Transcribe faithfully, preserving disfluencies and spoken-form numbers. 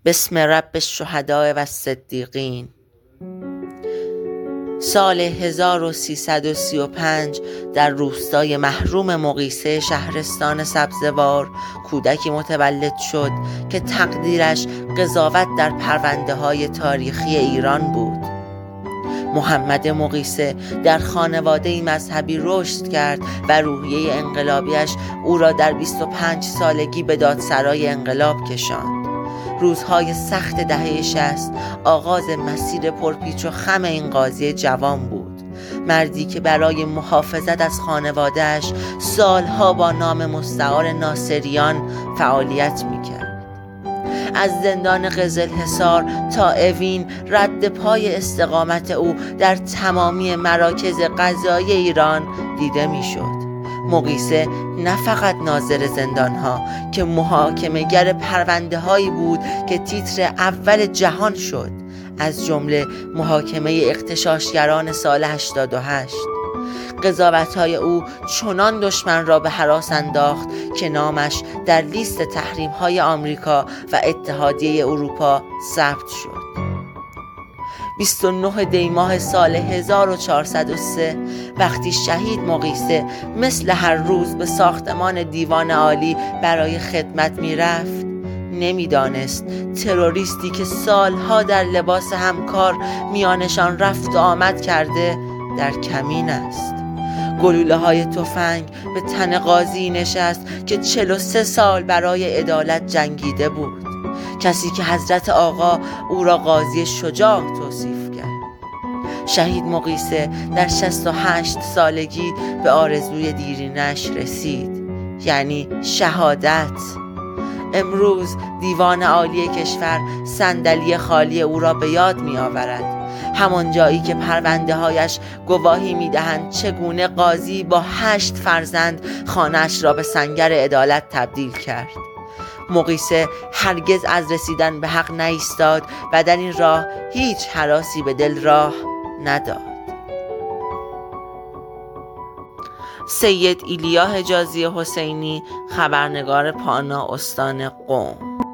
بسم رب الشهداء و الصدیقین. سال هزار و سیصد و سی و پنج در روستای محروم مغیثه شهرستان سبزوار کودکی متولد شد که تقدیرش قضاوت در پرونده های تاریخی ایران بود. محمد مغیثه در خانواده مذهبی رشد کرد و روحیه انقلابیش او را در بیست و پنج سالگی به دادسرای انقلاب کشاند. روزهای سخت دهه شصت آغاز مسیر پرپیچ و خم این قاضی جوان بود، مردی که برای محافظت از خانواده‌اش سالها با نام مستعار ناصریان فعالیت میکرد. از زندان قزلحصار تا اوین رد پای استقامت او در تمامی مراکز قضایی ایران دیده میشد. مغیثه نه فقط ناظر زندانها که محاکمه گر پرونده هایی بود که تیتر اول جهان شد، از جمله محاکمه اغتشاشگران سال هشتاد و هشت. قضاوت‌های او چنان دشمن را به هراس انداخت که نامش در لیست تحریم‌های آمریکا و اتحادیه اروپا ثبت شد. بیست و نه دی ماه سال هزار و چهارصد و سه وقتی شهید مغیثه مثل هر روز به ساختمان دیوان عالی برای خدمت میرفت، نمیدانست تروریستی که سالها در لباس همکار میانشان رفت و آمد کرده در کمین است. گلوله های تفنگ به تن قاضی نشست که چهل و سه سال برای عدالت جنگیده بود، کسی که حضرت آقا او را قاضی شجاع توصیف کرد. شهید مغیثه در شصت و هشت سالگی به آرزوی دیرینش رسید، یعنی شهادت. امروز دیوان عالی کشور صندلی خالی او را به یاد می آورد، همان جایی که پرونده هایش گواهی می دهند چگونه قاضی با هشت فرزند خانه‌اش را به سنگر عدالت تبدیل کرد. مغیثه هرگز از رسیدن به حق نایستاد و در این راه هیچ هراسی به دل راه نداد. سید ایلیا حجازی حسینی، خبرنگار پانا، استان قم.